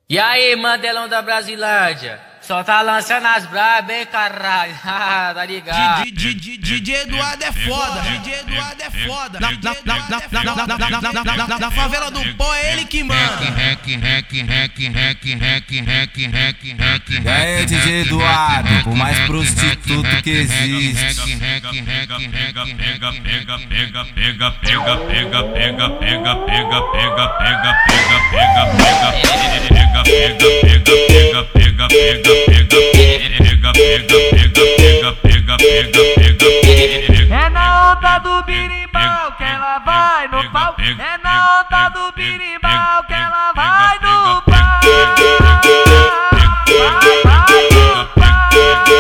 E aí, Mandelão da Brasilândia? Só tá lançando as brabas, hein, caralho? Tá ligado? DJ Eduardo é foda, DJ Eduardo é foda. Na favela do pó é ele que manda. E aí, DJ Eduardo, o mais prostituto que existe. É na onda do birimbau que ela vai no pau. É na onda do birimbau que ela vai no pau. Vai no pau.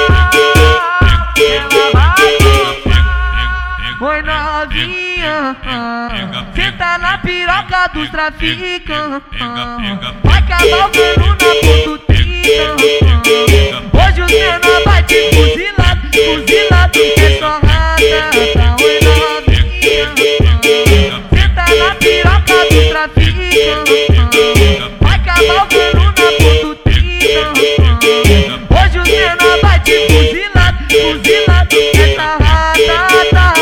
Ela vai no pau. Oi, novinha, senta na piroca dos traficantes. Vai cavalgando na pontutinha. Hoje o menor vai te fuzilado, fuzilado, é só rata. Oi, novinha, senta na piroca do traficante. Vai cavalgando na pontutinha. Hoje o menor vai te fuzilado, fuzilado, é só rata.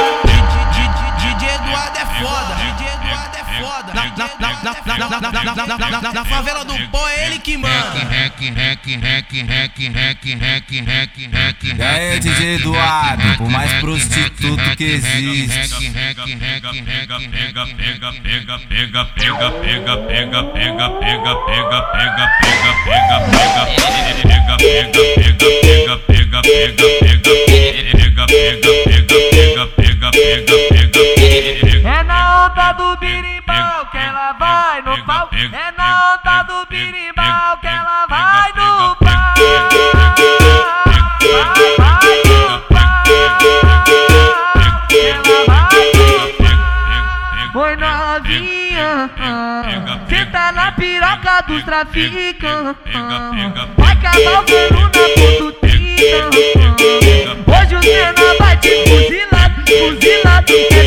DJ Eduardo é foda, DJ Eduardo é foda. Na favela do pó é ele que manda. E aí, DJ Eduardo, o mais prostituto que existe. É na onda do birimbau que ela vai no pau. É na onda do birimbau que ela vai no pau. Vai no pau. Ela vai no pau. Oi, novinha, senta na piroca dos traficantes. Vai cavalgando na pontutinha. Hoje o menor vai te fuzilado, fuzilado.